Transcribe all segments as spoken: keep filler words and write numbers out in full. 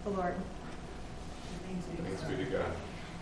the Lord. Thanks be to God.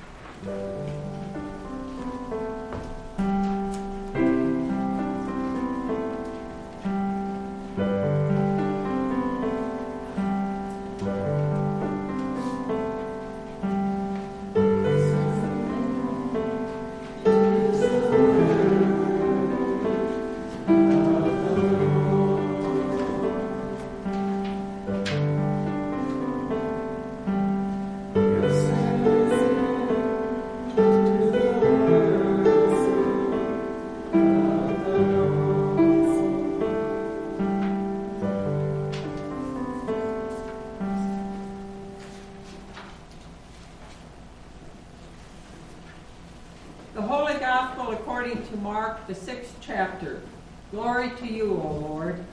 The Holy Gospel according to Mark, the sixth chapter. Glory to you, O Lord.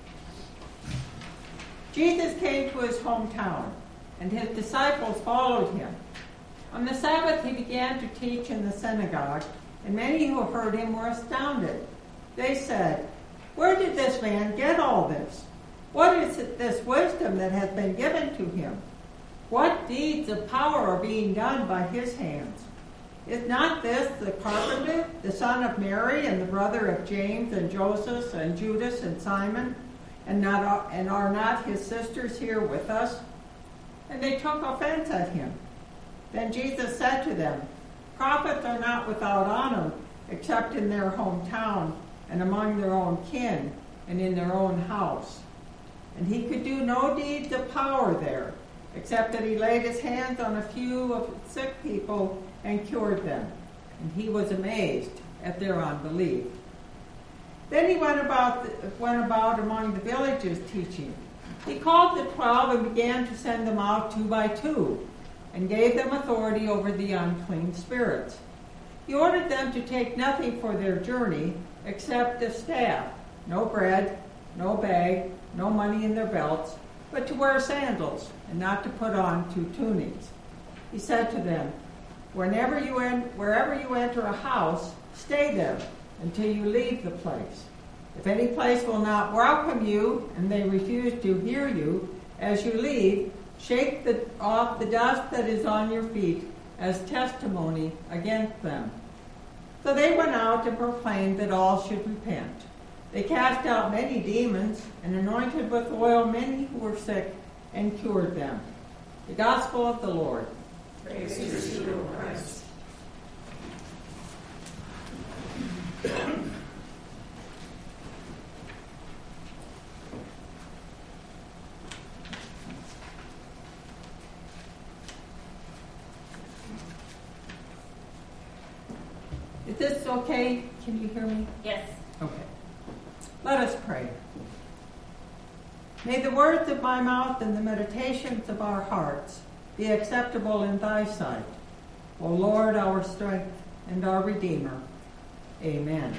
Jesus came to his hometown, and his disciples followed him. On the Sabbath he began to teach in the synagogue, and many who heard him were astounded. They said, "Where did this man get all this? What is this wisdom that has been given to him? What deeds of power are being done by his hands? Is not this the carpenter, the son of Mary, and the brother of James and Joseph and Judas and Simon? And not and are not his sisters here with us?" And they took offense at him. Then Jesus said to them, "Prophets are not without honor, except in their hometown and among their own kin and in their own house." And he could do no deeds of power there, except that he laid his hands on a few of sick people and cured them. And he was amazed at their unbelief. Then he went about went about among the villages teaching. He called the twelve and began to send them out two by two, and gave them authority over the unclean spirits. He ordered them to take nothing for their journey except a staff, no bread, no bag, no money in their belts, but to wear sandals and not to put on two tunics. He said to them, Whenever you en- wherever you enter a house, stay there until you leave the place. If any place will not welcome you and they refuse to hear you, as you leave, shake the, off the dust that is on your feet as testimony against them. So they went out and proclaimed that all should repent. They cast out many demons and anointed with oil many who were sick and cured them. The Gospel of the Lord. Praise to you, Christ. Is this okay? Can you hear me? Yes. Okay. Let us pray. May the words of my mouth and the meditations of our hearts be acceptable in thy sight, O Lord, our strength and our Redeemer. Amen.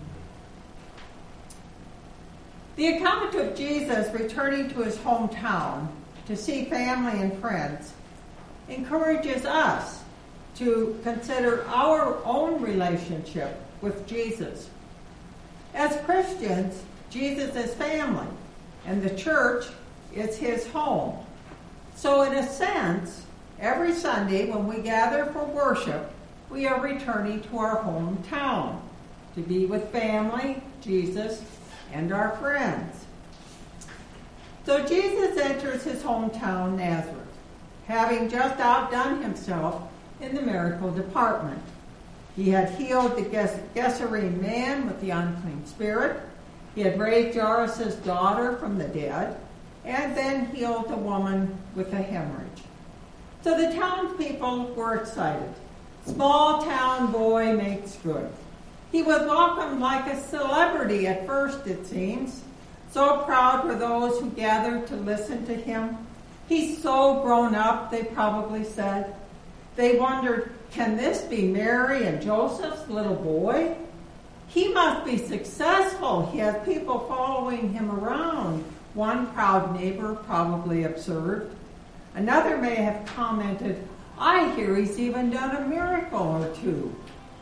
The account of Jesus returning to his hometown to see family and friends encourages us to consider our own relationship with Jesus. As Christians, Jesus is family, and the church is his home. So in a sense, every Sunday when we gather for worship, we are returning to our hometown to be with family, Jesus, and our friends. So Jesus enters his hometown, Nazareth, having just outdone himself in the miracle department. He had healed the Gerasene man with the unclean spirit. He had raised Jairus' daughter from the dead, and then healed a woman with a hemorrhage. So the townspeople were excited. Small town boy makes good. He was welcomed like a celebrity at first, it seems. So proud were those who gathered to listen to him. He's so grown up, they probably said. They wondered, can this be Mary and Joseph's little boy? He must be successful. He has people following him around. One proud neighbor probably observed. Another may have commented, I hear he's even done a miracle or two.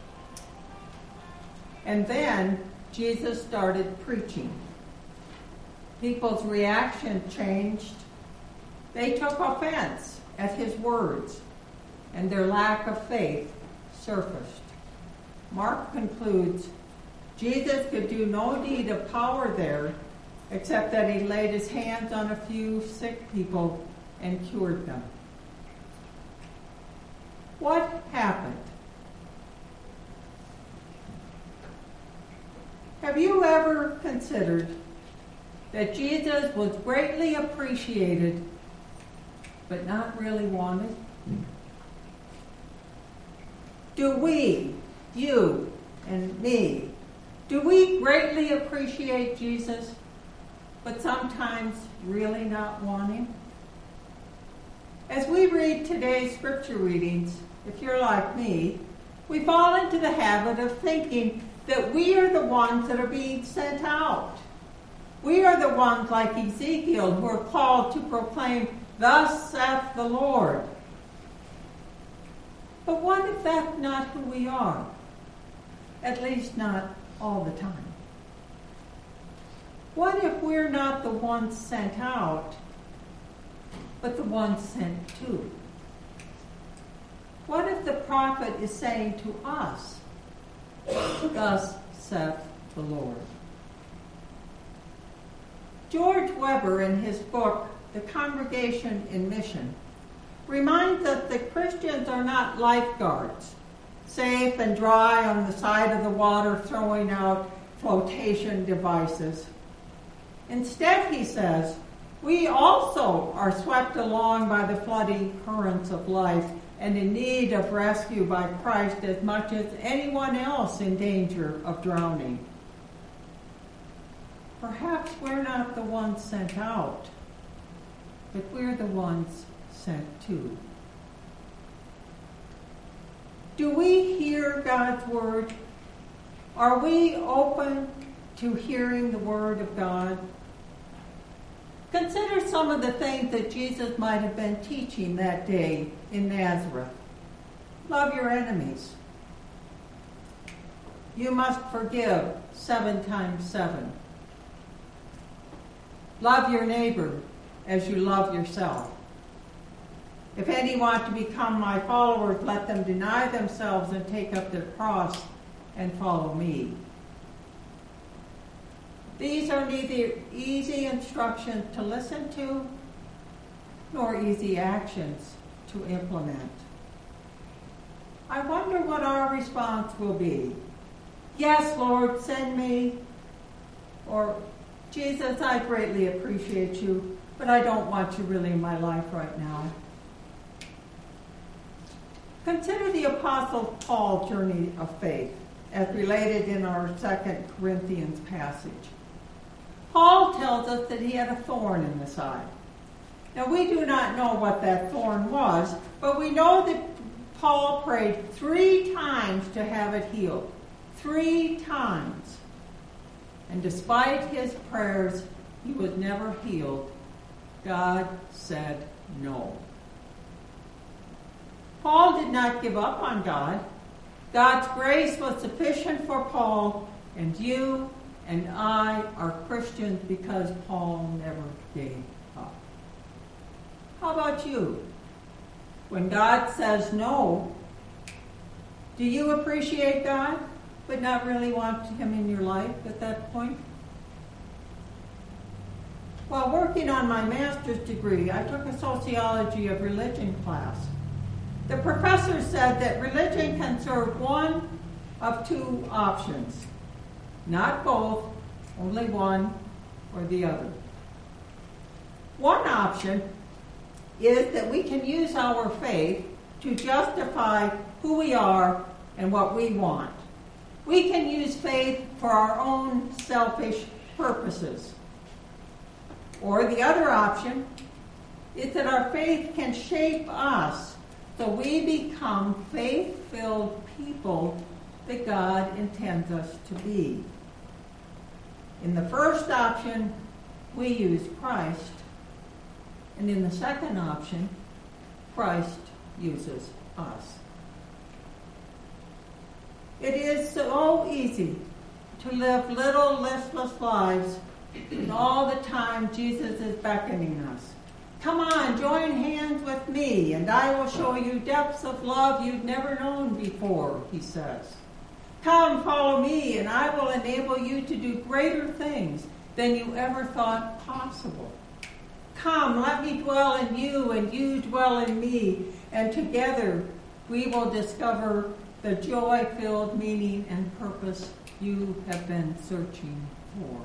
And then Jesus started preaching. People's reaction changed. They took offense at his words, and their lack of faith surfaced. Mark concludes, Jesus could do no deed of power there except that he laid his hands on a few sick people and cured them. What happened? Have you ever considered that Jesus was greatly appreciated but not really wanted? Do we, you and me, do we greatly appreciate Jesus but sometimes really not want him? As we read today's scripture readings, if you're like me, we fall into the habit of thinking that we are the ones that are being sent out. We are the ones like Ezekiel who are called to proclaim, "Thus saith the Lord." But what if that's not who we are? At least not all the time. What if we're not the ones sent out, but the ones sent to? What if the prophet is saying to us, "Thus saith the Lord"? George Weber, in his book, The Congregation in Mission, reminds us that Christians are not lifeguards, safe and dry on the side of the water throwing out flotation devices. Instead, he says, we also are swept along by the flooding currents of life and in need of rescue by Christ as much as anyone else in danger of drowning. Perhaps we're not the ones sent out, but we're the ones sent to. Do we hear God's word? Are we open to hearing the word of God? Consider some of the things that Jesus might have been teaching that day in Nazareth. Love your enemies. You must forgive seven times seven. Love your neighbor as you love yourself. If any want to become my followers, let them deny themselves and take up their cross and follow me. These are neither easy instructions to listen to nor easy actions to implement. I wonder what our response will be. Yes, Lord, send me. Or, Jesus, I greatly appreciate you, but I don't want you really in my life right now. Consider the Apostle Paul's journey of faith as related in our Second Corinthians passage. Paul tells us that he had a thorn in the side. Now, we do not know what that thorn was, but we know that Paul prayed three times to have it healed. Three times. And despite his prayers, he was never healed. God said no. Paul did not give up on God. God's grace was sufficient for Paul, and you and I are Christians because Paul never gave up. How about you? When God says no, do you appreciate God, but not really want him in your life at that point? While working on my master's degree, I took a sociology of religion class. The professor said that religion can serve one of two options. Not both, only one or the other. One option is that we can use our faith to justify who we are and what we want. We can use faith for our own selfish purposes. Or the other option is that our faith can shape us so we become faith-filled people that God intends us to be. In the first option, we use Christ. And in the second option, Christ uses us. It is so easy to live little listless lives, and all the time Jesus is beckoning us. Come on, join hands with me, and I will show you depths of love you've never known before, he says. Come, follow me, and I will enable you to do greater things than you ever thought possible. Come, let me dwell in you, and you dwell in me, and together we will discover the joy-filled meaning and purpose you have been searching for.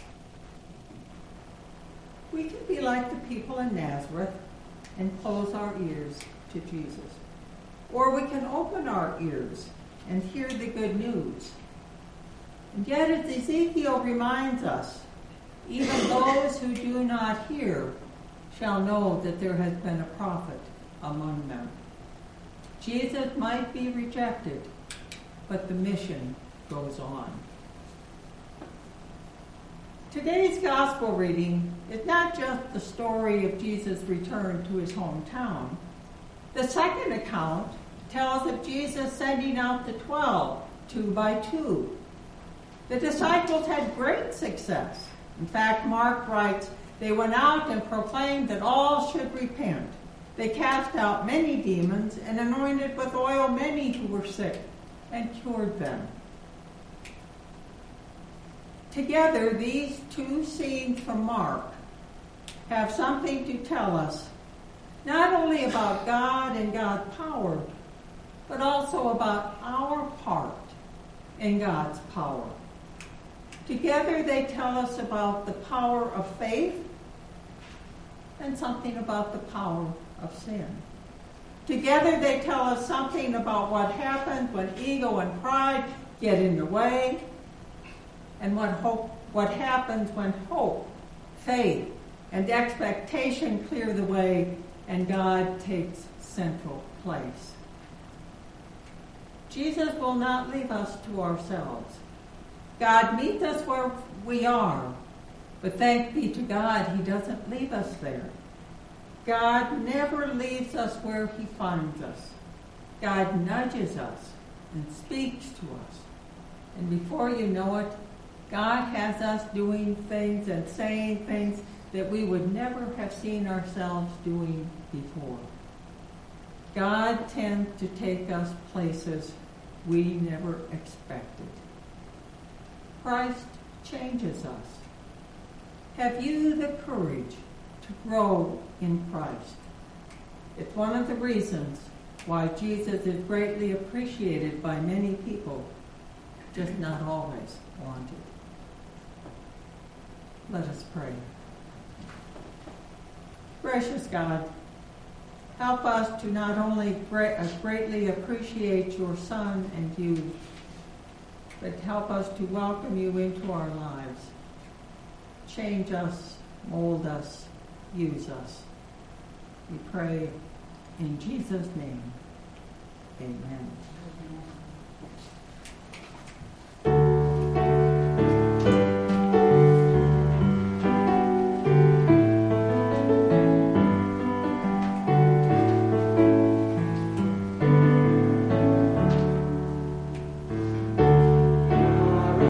We can be like the people in Nazareth and close our ears to Jesus. Or we can open our ears and hear the good news. And yet, as Ezekiel reminds us, even those who do not hear shall know that there has been a prophet among them. Jesus might be rejected, but the mission goes on. Today's gospel reading is not just the story of Jesus' return to his hometown. The second account tells of Jesus sending out the twelve, two by two. The disciples had great success. In fact, Mark writes, they went out and proclaimed that all should repent. They cast out many demons and anointed with oil many who were sick and cured them. Together, these two scenes from Mark have something to tell us, not only about God and God's power, but also about our part in God's power. Together, they tell us about the power of faith and something about the power of sin. Together, they tell us something about what happens when ego and pride get in the way, and what hope, what happens when hope, faith, and expectation clear the way and God takes central place. Jesus will not leave us to ourselves. God meets us where we are, but thanks be to God, he doesn't leave us there. God never leaves us where he finds us. God nudges us and speaks to us. And before you know it, God has us doing things and saying things that we would never have seen ourselves doing before. God tends to take us places we never expected. Christ changes us. Have you the courage to grow in Christ? It's one of the reasons why Jesus is greatly appreciated by many people, just not always wanted. Let us pray. Gracious God, help us to not only greatly appreciate your Son and you, but help us to welcome you into our lives. Change us, mold us, use us. We pray in Jesus' name. Amen.